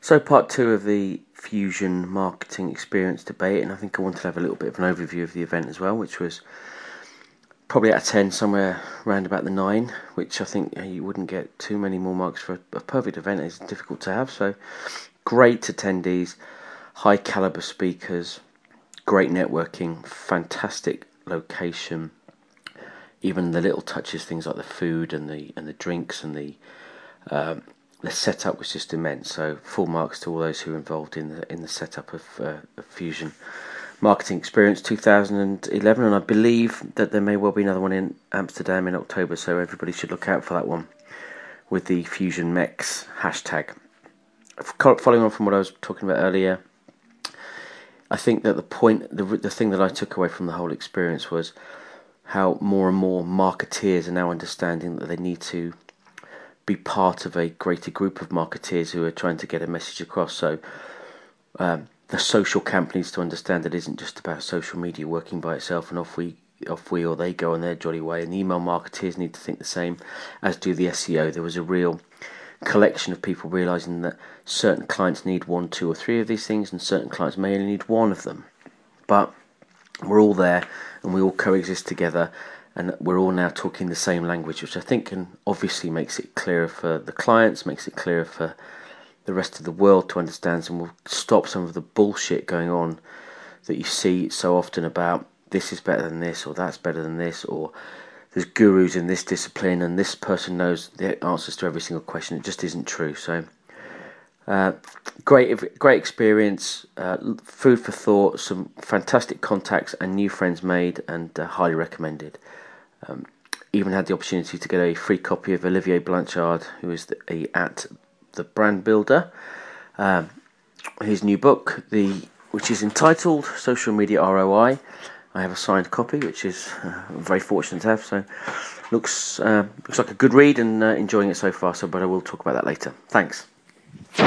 So part two of the Fusion Marketing Experience debate, and I think I wanted to have a little bit of an overview of the event as well, which was probably out of 10, somewhere around about the 9, which I think you wouldn't get too many more marks for a perfect event. It's difficult to have, so great attendees, high caliber speakers, great networking, fantastic location, even the little touches, things like the food and the drinks and the setup was just immense. So full marks to all those who were involved in the setup of Fusion Marketing Experience 2011, and I believe that there may well be another one in Amsterdam in October. So everybody should look out for that one with the Fusion MEX hashtag. Following on from what I was talking about earlier, I think that the thing that I took away from the whole experience was how more and more marketeers are now understanding that they need to be part of a greater group of marketeers who are trying to get a message across. So the social camp needs to understand that it isn't just about social media working by itself and off we or they go on their jolly way. And the email marketeers need to think the same, as do the SEO. There was a real collection of people realising that certain clients need 1, 2 or 3 of these things, and certain clients may only need 1 of them. But we're all there and we all coexist together, and we're all now talking the same language, which I think obviously makes it clearer for the clients, makes it clearer for the rest of the world to understand, and will stop some of the bullshit going on that you see so often about this is better than this, or that's better than this, or there's gurus in this discipline and this person knows the answers to every single question. It just isn't true. So great experience, food for thought, some fantastic contacts and new friends made, and highly recommended. Even had the opportunity to get a free copy of Olivier Blanchard, who is at the Brand Builder, his new book, which is entitled Social Media ROI. I have a signed copy, which is very fortunate to have. So looks like a good read, and enjoying it so far. But I will talk about that later. Thanks.